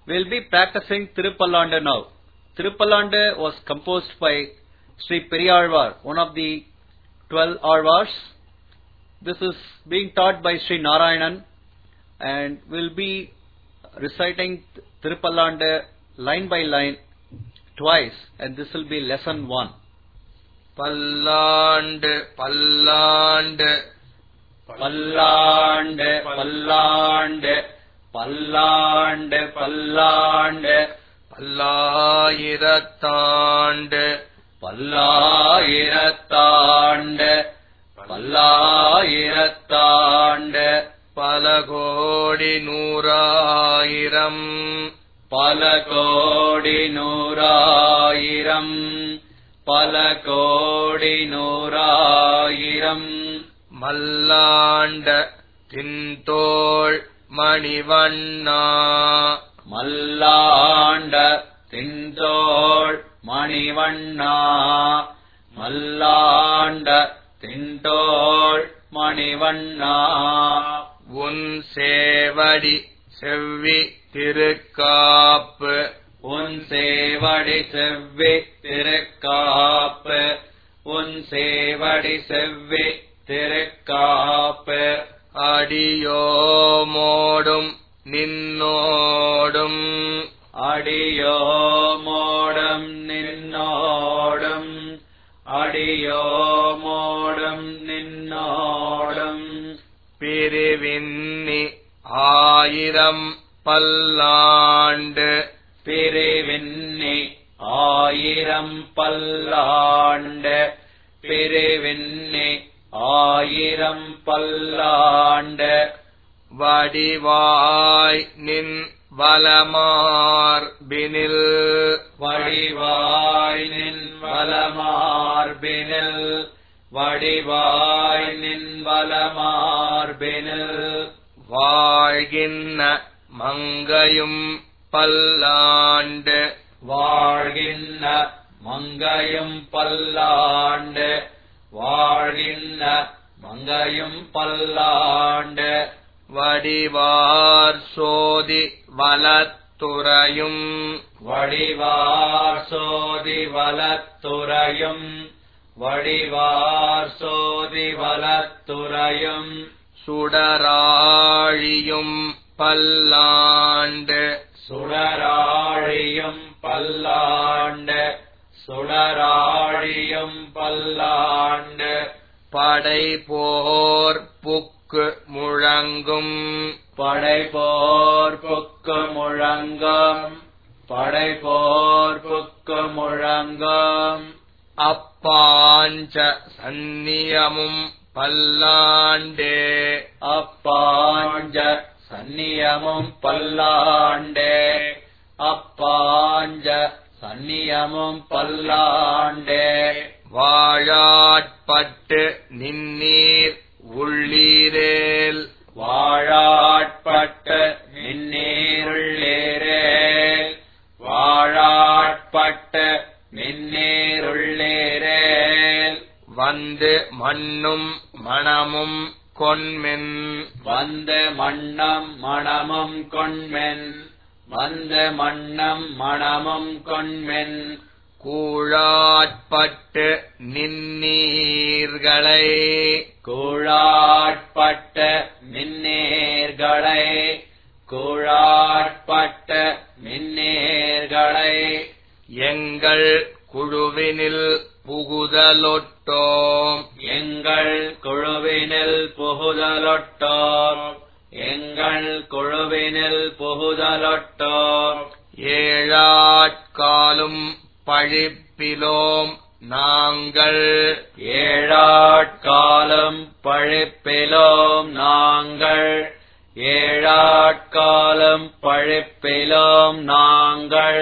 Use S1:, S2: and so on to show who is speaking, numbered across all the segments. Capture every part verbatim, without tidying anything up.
S1: We'll be practicing Tirupallanda now. Tirupallanda was composed by Sri Periyalvar, one of the twelve Alvars. This is being taught by Sri Narayanan, and we'll be reciting Tirupallanda line by line twice, and this will be lesson one.
S2: Pallande, Pallande,
S1: Pallande, Pallande, Pallande, Pallande,
S2: Pallayirathande,
S1: Pallayirathande, Pallayirathande,
S2: Palakodi Nooraayiram,
S1: Palakodi Nooraayiram, Palakodi Nooraayiram,
S2: Mallanda Tintol Manivanna,
S1: Mallanda Tintol Manivanna, Mallanda Tintol Manivanna,
S2: Un Sevadi Sevvi Tirukkaappu,
S1: Un Sevadi Sevvi Tirukkaappu, Un Sevadi Sevvi Tirukkaappu,
S2: Adiyomodum Ninnodum,
S1: Adiyomodum Ninnodum, Adiyomodum Ninnodum,
S2: Pirivinni Ayiram Pallande,
S1: Pirivinni Ayiram Pallande, Pirivinni Ayiram Pallande,
S2: Vadivai Nin Valamarvinil,
S1: Vadivai Nin Valamarvinil, Vadivai Nin Valamarvinil,
S2: Vaalginna Mangayum Pallande,
S1: Vaalginna Mangayum Pallande, Vaalginna Mangayum Pallande,
S2: Vadivar Sodi Valatturayum,
S1: Vadivar Sodi Valatturayum, Vadivar Sodi Valatturayum,
S2: Sudaraliyum Pallande,
S1: Sudaraliyum Pallande, Sudaraliyum Pallande,
S2: Padaipor Pukku Muzhangum,
S1: Padaipor Pukku Muzhangum, Padaipor Pukku Muzhangum,
S2: Appancha Sanniyamum Pallande,
S1: Appanja Sanniyamum Pallande, Appanja Sanniyamum Pallande,
S2: Vaazhatpattu Ninnir Ullirel,
S1: Vaazhatpattu Ninnirullerel, Vaazhatpattu Ninnirullerel,
S2: Vandu Mannum Manamum Konmen,
S1: Vandu Mannam Manamum Konmen, Vandu Mannam Manamum Konmen,
S2: Koolatpattu Ninnirgalai,
S1: Koolatpattu Ninnirgalai, Koolatpattu Ninnirgalai,
S2: Engal Kuduvinil Pugudalottom,
S1: Engal Kuduvinil Pugudalottom, Engal Kuduvinil Pugudalottom,
S2: Ezhatkalum Pazhippilom Nangal,
S1: Ezhatkalum Pazhippilom Nangal, Ezhatkalum Pazhippilom Nangal,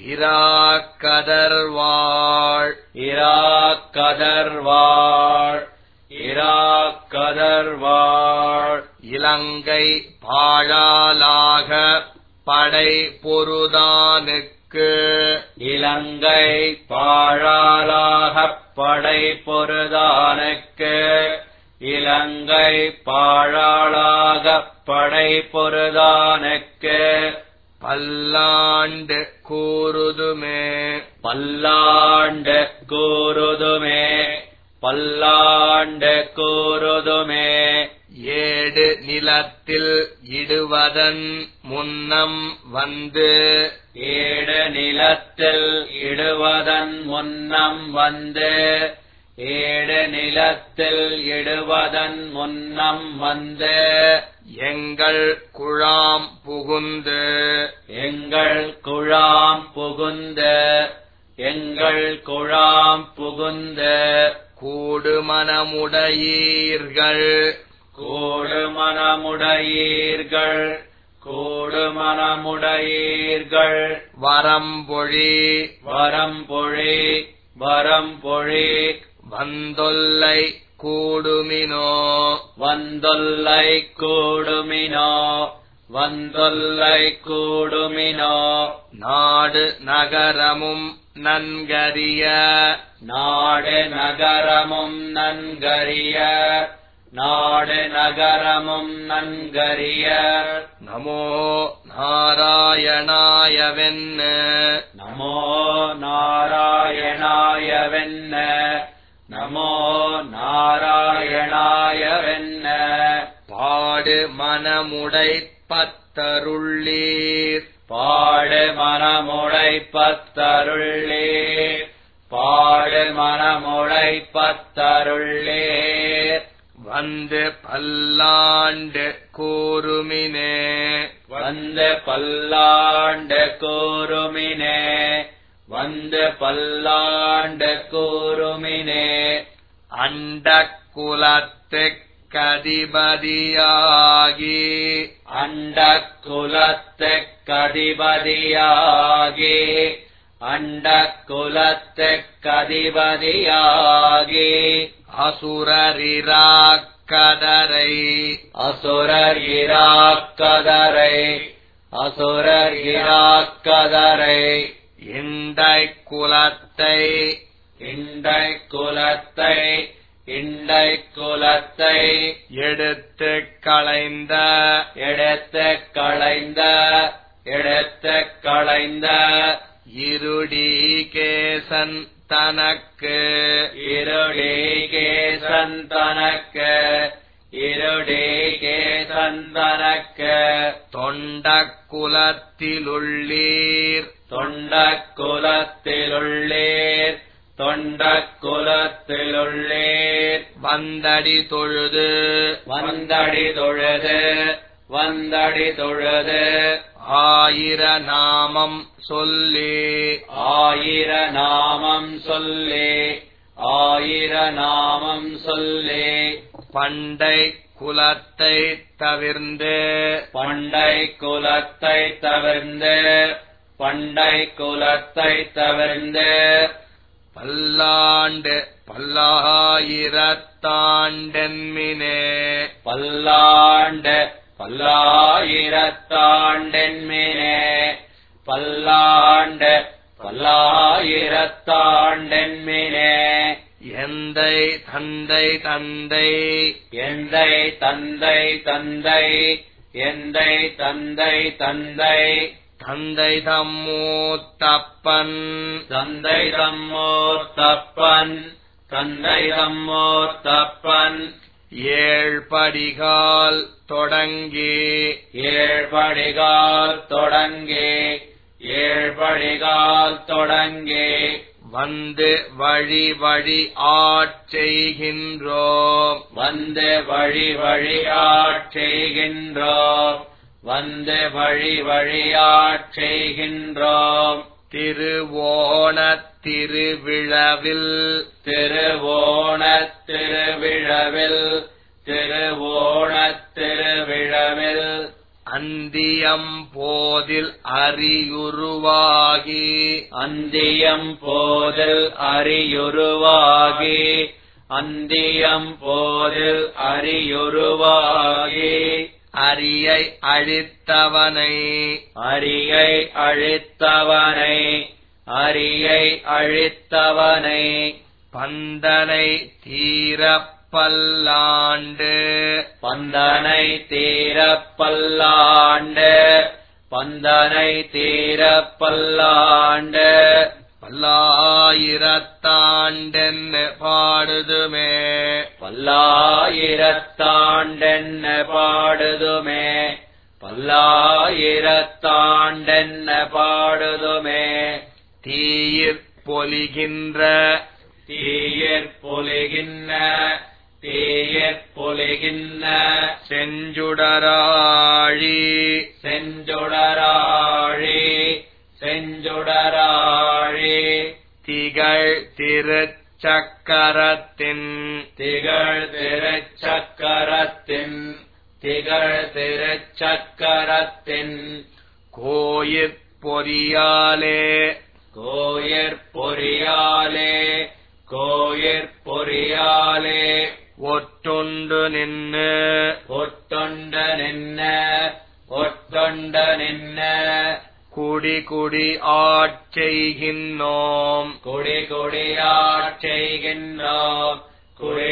S2: Irakadarwal,
S1: Irakadarwal, Irakadarwal,
S2: Ilangai Pazhalaga Padai Porudanukku,
S1: Ilangai Pazhalaga Padai Porudanukku, Ilangai Pazhalaga Padai Porudanukku,
S2: பல்லாண்டு கூறுதுமே
S1: பல்லாண்டு கூறுதுமே பல்லாண்டு கூறுதுமே
S2: ஏடு நிலத்தில் இடுவதன் முன்னம் வந்து
S1: ஏடு நிலத்தில் இடுவதன் முன்னம் வந்து ஏடு நிலத்தில் இடுவதன் முன்னம் வந்து
S2: எங்கள் குழாம் புகுந்து
S1: எங்கள் குழாம் புகுந்து எங்கள் குழாம் புகுந்து
S2: கூடுமனமுடையீர்கள்
S1: கூடுமனமுடையீர்கள் கூடுமனமுடையீர்கள்
S2: வரம்பொழி
S1: வரம்பொழி வரம்பொழி
S2: வந்தொல்லை கூடுமினோ
S1: வந்தொல்லை கூடுமினோ வந்தொல்லை கூடுமினோ
S2: நாடு நகரமும் நன்கறிய
S1: நாடு நகரமும் நன்கறிய நாடு நகரமும் நன்கறிய
S2: நமோ நாராயணாயவென்ன
S1: நமோ நாராயணாயவென்ன நமோ நாராயணாயவென்ன
S2: பாடு மனமுடை பத்தருள்ளீர்
S1: பாடு மனமுடை பத்தருள்ளீர் பாடு மனமுடை பத்தருள்ளீர்
S2: வந்து பல்லாண்டு கூறுமினே
S1: வந்து பல்லாண்டு கூறுமினே வந்து பல்லாண்டு கூறுமினே
S2: அண்ட குலத்துக் கதிபதியாகி
S1: அண்ட குலத்துக் கதிபதியாகி அண்ட குலத்துக் கதிபதியாகி
S2: அசுரரிராக்கதரை
S1: அசுரர் இராக்கதரை அசுரர் இராக்கதரை
S2: இண்டை குலத்தை
S1: இண்டை குலத்தை இண்டை குலத்தை
S2: எடுத்து களைந்த
S1: எடுத்து களைந்த எடுத்து களைந்த
S2: இருடீகேசன் தனக்கு
S1: இருடீகேசன் தனக்கு இருடீகேசன் தனக்கு
S2: தொண்ட குலத்திலுள்ளீர்
S1: தொண்ட குலத்திலுள்ளீர் தொண்ட குலத்திலுள்ளீர்
S2: வந்தடி தொழுது
S1: வந்தடி தொழுது வந்தடி தொழுது
S2: ஆயிர நாமம் சொல்லி
S1: ஆயிர நாமம் சொல்லி ஆயிர நாமம் சொல்லி
S2: பண்டை குலத்தை தவிர்ந்து
S1: பண்டை குலத்தை தவிர்ந்து பண்டை குலத்தை தவிர்ந்து
S2: பல்லாண்டு பல்லாயிரத்தாண்டென்மினே
S1: பல்லாண்டு பல்லாயிரத்தாண்டென்மினே பல்லாண்டு பல்லாயிரத்தாண்டென்மினே
S2: எந்தை தந்தை தந்தை
S1: எந்தை தந்தை தந்தை எந்தை தந்தை தந்தை
S2: தந்தை தம்மூத்தப்பன்
S1: தந்தை தம்மூத்தப்பன் தந்தை தம்மூத்தப்பன்
S2: ஏழ்படிகால் தொடங்கி
S1: ஏழ்படிகால் தொடங்கி ஏழ்படிகால் தொடங்கி
S2: வந்து வழி வழி ஆட்செய்கின்றோம்
S1: வந்து வழி வழி ஆட்செய்கின்றோம் வந்து வழி வழியாட் செய்கின்றோம்
S2: திருவோணத் திருவிழவில்
S1: திருவோணத் திருவிழவில் திருவோணத் திருவிழவில்
S2: அந்தியம் போதில் அறியுருவாகி
S1: அந்தியம் போதில் அறியுருவாகி அந்தியம் போதில் அறியுருவாகி
S2: அரியை அழித்தவனை
S1: அரியை அழித்தவனை அரியை அழித்தவனை
S2: பந்தனை தீரப் பல்லாண்டு
S1: பந்தனை தீரப் பல்லாண்டு பந்தனை தீரப் பல்லாண்டு
S2: பல்லாயிரத்தாண்டென்னு பாடுதுமே
S1: பல்லாயிரத்தாண்டென்ன பாடுதுமே பல்லாயிரத்தாண்டென்ன பாடுதுமே
S2: தீயிற் பொலிகின்ற
S1: தீயிற் பொலிகின்ற தீயிற் பொலிகின்ற
S2: செஞ்சுடராழி
S1: செஞ்சுடராழி செஞ்சுடராழி
S2: திகழ் திருச்சக்கரத்தின்
S1: திகழ் திருச்சக்கரத்தின் திகழ் திருச்சக்கரத்தின்
S2: கோயிற் பொறியாலே
S1: கோயிற் பொறியாலே கோயிற் பொறியாலே
S2: ஒட்டுண்டு நின்னு
S1: ஒட்டொண்ட நின்ன ஒட்டொண்ட நின்ன
S2: குடி குடி ஆட்செய்கின்றோம்
S1: கொடி கொடியாட்செய்கின்றோம் குடி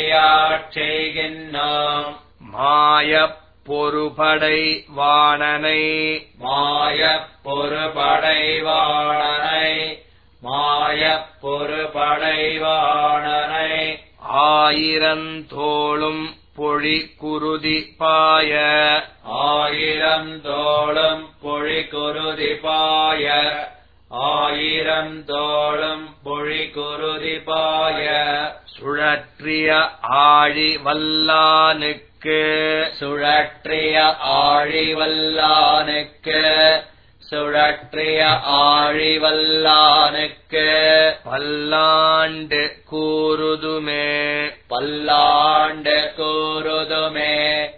S1: கொடியாட்செய்கின்றோம்
S2: மாயப் பொறுபடை வாணனை
S1: மாயப் பொறுபடைவாணனை மாயப் பொறுபடைவாணனை
S2: ஆயிரந்தோளும் பொழி குருதி பாய
S1: ஆயிரம் தோளும் பொழி குருதி பாய ஆயிரம் தோளும் பொழி குருதி பாய
S2: சுழற்றிய ஆழி வல்லானுக்கு
S1: சுழற்றிய ஆழிவல்லானுக்கு சுழற்றிய ஆழிவல்லானுக்கு
S2: பல்லாண்டு கூறுதுமே
S1: பல்லாண்டு கூறுதுமே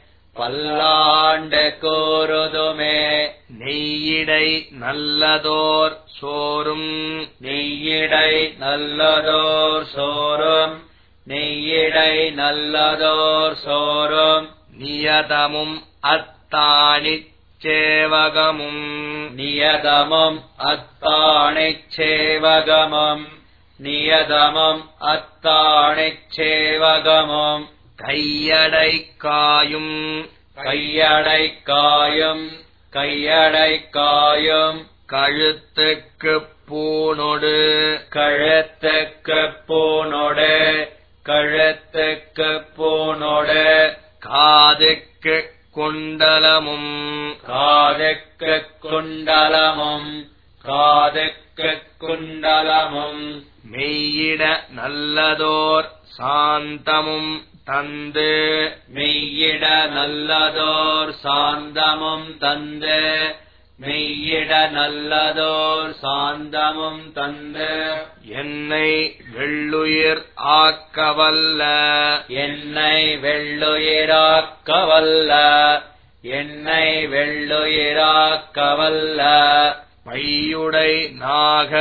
S1: பல்லாண்டு கூறுதுமே
S2: நெய்யிடை நல்லதோர் சோறும்
S1: நெய்யிடை நல்லதோர் சோறும் நெய்யிடை நல்லதோர் சோறும்
S2: நியதமும் அத்தாணிச் சேவகமும்
S1: நியதமும் அத்தாணிச் சேவகமும் நியதமும் அத்தாணிச் சேவகமும்
S2: கையடை காயும்
S1: கையடை காயும் கையடை காயும்
S2: கழுத்துக்குப் பூணொடு
S1: கழுத்துக்குப் பூணொடு கழுத்துக்குப் பூணொடு
S2: காதுக்குக் குண்டலமும்
S1: காதுக்குக் குண்டலமும் காதுக்குக் குண்டலமும்
S2: மெய்யிட நல்லதோர் சாந்தமும் தந்து
S1: மெய்யிட நல்லதோர் சாந்தமும் தந்து மெய்யிட நல்லதோர் சாந்தமும் தந்து
S2: என்னை வெள்ளுயிர் ஆக்கவல்ல
S1: என்னை வெள்ளுயிராக்கவல்ல என்னை வெள்ளுயிராக்கவல்ல
S2: பையுடை நாக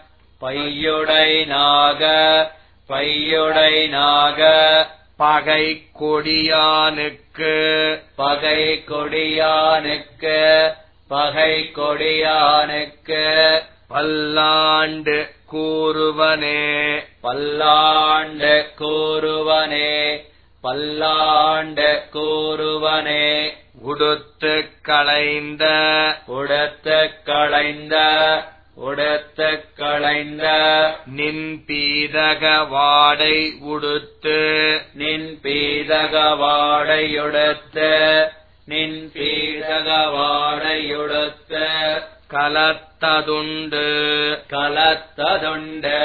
S1: பையுடை நாக பையுடை நாக
S2: பகை கொடியானுக்கு
S1: பகை கொடியானுக்கு பகை கொடியானுக்கு
S2: பல்லாண்டு கூறுவனே
S1: பல்லாண்டு கூறுவனே பல்லாண்டு கூறுவனே
S2: உடுத்து களைந்த
S1: உடுத்து களைந்த உடுத்து களைந்த
S2: நின் பீதக வாடை உடுத்து
S1: நின் பீதக வாடையுடுத்து நின் பீதக வாடையுடுத்து
S2: கலத்ததுண்டு
S1: கலத்ததுண்டு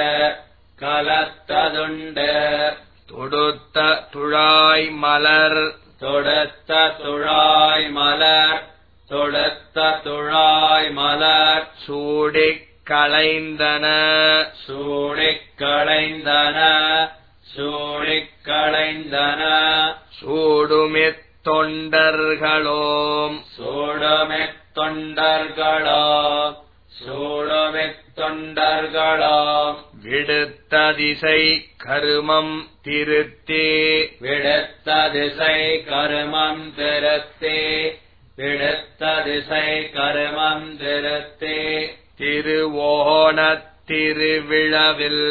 S1: கலத்ததுண்டு
S2: தொடுத்த துழாய் மலர்
S1: தொடுத்த துழாய் மலர் தொடுத்த துழாய் மலர்
S2: சூடிக் களைந்தன
S1: சூடிக் களைந்தன சூடிக் களைந்தன
S2: சூடுமித் தொண்டர்களோம்
S1: சூடுமித் தொண்டர்களோம் சூடுமித் தொண்டர்களோம்
S2: விடுத்த திசை கருமம் திருத்தே
S1: விடுத்த திசை கருமம் திருத்தே விடுத்த திசை கருமம் திருத்தே
S2: திருவோணத் திருவிழவில்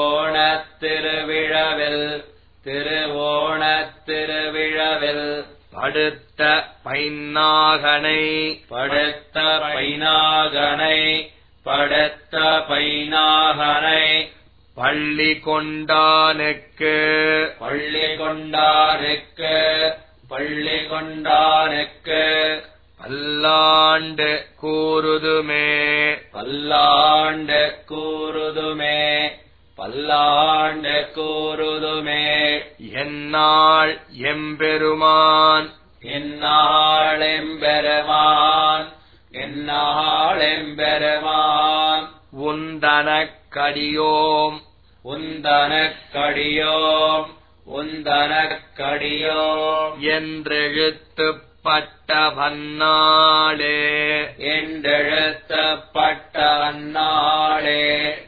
S1: திருவோணத் திருவிழவில் திருவோணத் திருவிழவில்
S2: படுத்த பைன்னாகனை
S1: படுத்த பைனாகனை படுத்த பைனாகனை
S2: பள்ளி கொண்டானுக்கு
S1: பள்ளி கொண்டானுக்கு பள்ளி கொண்டானுக்கு
S2: பல்லாண்டு கூறுதுமே
S1: பல்லாண்டு கூறுதுமே பல்லாண்டு கூறுதுமே
S2: எந்நாள் எம்பெருமான்
S1: எந்நாள் எம்பெருமான் எந்நாள் எம்பெருமான்
S2: உந்தனக் கடியோம்
S1: உந்தனக் கடியோம் உந்தனக் கடியோம்
S2: என்றெழுத்துப்பட்ட பன்னாளே
S1: என்றெழுத்தப்பட்ட அந்நாளே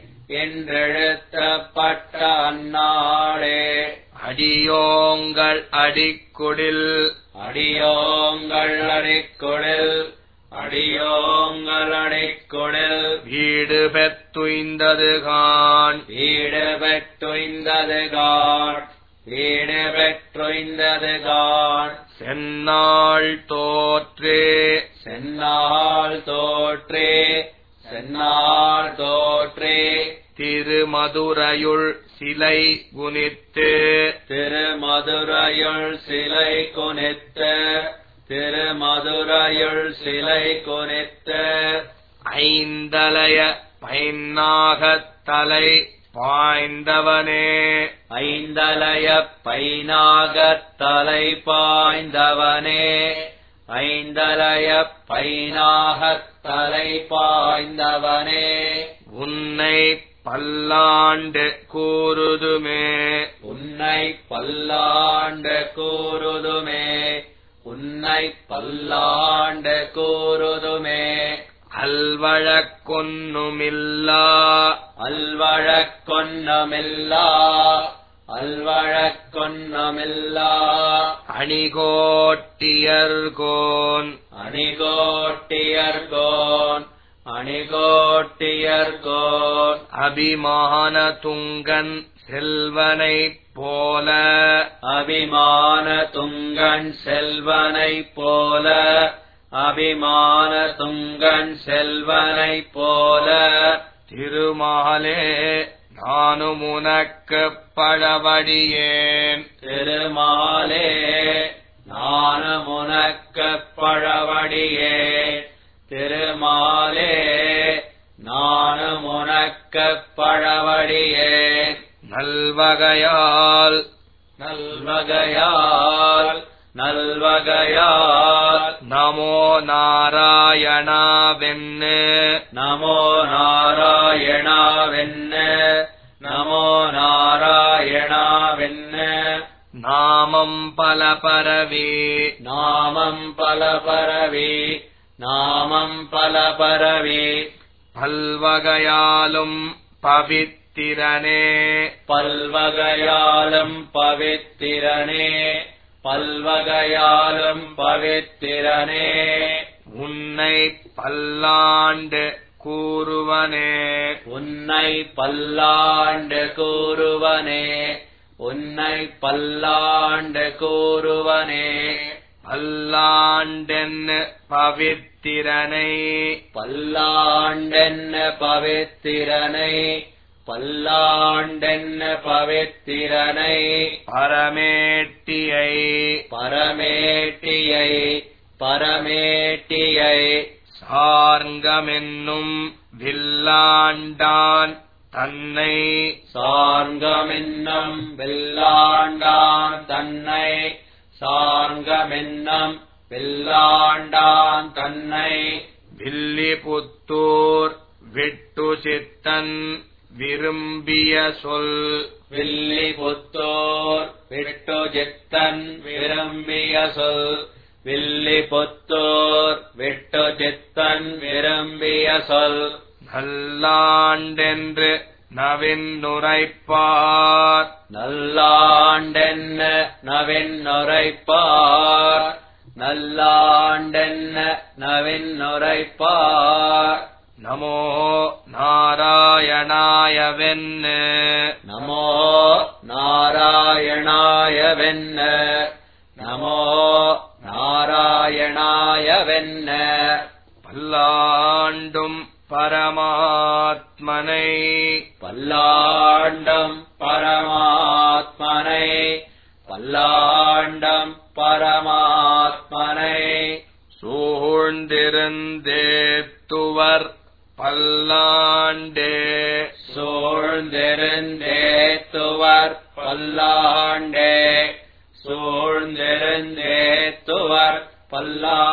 S1: என்றெழுத்தப்பட்ட அந்நாளே
S2: அடியோங்கள் அடிக்குடில்
S1: அடியோங்கள் அடிக்குடில் அடியோங்கள் அடிக்குடில்
S2: வீடு பெத்துய்ந்ததுகான்
S1: வீடு பெற்றுய்ந்ததுகான் வீடு பெற்றுய்ந்ததுகான்
S2: செந்நாள் தோற்றே
S1: செந்நாள் தோற்றே செந்நாள் தோற்றே
S2: திருமதுரையுள் சிலை குனித்து
S1: திருமதுரையுள் சிலை குனித்து திருமதுரையுள் சிலை குனித்து
S2: ஐந்தலைய பைன்னாகத் தலை பாய்ந்தவனே
S1: ஐந்தலைய பைனாகத் தலை பாய்ந்தவனே ஐந்தலைய பைனாகத் தலை பாய்ந்தவனே
S2: உன்னை பல்லாண்டு கூறுதுமே
S1: உன்னை பல்லாண்டு கூறுதுமே உன்னை பல்லாண்டு கூறுதுமே
S2: அல்வழக்கொன்னுமில்லா
S1: அல்வழக்கொன்னுமில்லா அல்வழக்கொன்னுமில்லா
S2: அணிகோட்டியர்கோன்
S1: அணிகோட்டியர்கோன் அணிகோட்டியர்கோன்
S2: அபிமான துங்கன் செல்வனைப் போல
S1: அபிமான துங்கன் செல்வனைப் போல அபிமான துங்கன் செல்வனைப் போல
S2: திருமாலே நானும் உனக்குப் பழவடியேன்
S1: திருமாலே நானும் உனக்குப் பழவடியேன் திருமாலே நானும் உனக்குப் பழவடியேன்
S2: நல்வகையால்
S1: நல்வகையால் நல்வகையால்
S2: நமோ நாராயணாவென்னு
S1: நமோ நாராயணாவென்னு நமோ நாராயணாவென்னு
S2: நாமம் பல பரவி
S1: நாமம் பல பரவி நாமம் பல பரவி
S2: பல்வகையாலும் பவித்திரனே
S1: பல்வகையாலும் பவித்திரனே பல்வகையாலும் பவித்திரனே
S2: உன்னை பல்லாண்டு கூறுவனே
S1: உன்னை பல்லாண்டு கூறுவனே உன்னை பல்லாண்டு கூறுவனே
S2: பல்லாண்டென்னு பவித்திரனை
S1: பல்லாண்டென்ன பவித்திரனை பல்லாண்டென்ன பவித்திரனை
S2: பரமேட்டியை
S1: பரமேட்டியை பரமேட்டியை
S2: சார்ங்கமென்னும் வில்லாண்டான் தன்னை
S1: சார்ங்கமென்னும் வெல்லாண்டான் தன்னை சார்ங்கமென்னும் வெல்லாண்டான் தன்னை
S2: வில்லிபுத்தூர் விட்டு சித்தன் விரும்பிய சொல்
S1: வில்லிபுத்தூர் விட்டு சித்தன் விரும்பிய சொல் வில்லிபுத்தூர் விட்டு சித்தன் விரும்பிய சொல்
S2: நல்லாண்டென்று நவின்னுரைப்பார்
S1: நல்லாண்டென்ன நவின்னுரைப்பார் நல்லாண்டென்ன நவின்னுரைப்பார்
S2: நமோ நாராயணாயவென்னு
S1: நமோ நாராயணாயவென்ன நமோ
S2: பல்லாண்டும் பரமாத்மனை
S1: பல்லாண்டம் பரமாத்மனை பல்லாண்டம் பரமாத்மனை
S2: சூழ்ந்திருந்தேத்துவர் பல்லாண்டே
S1: சூழ்ந்திருந்தேத்துவர் பல்லாண்டே சூழ்ந்திருந்தேத்துவர் பல்லாண்டே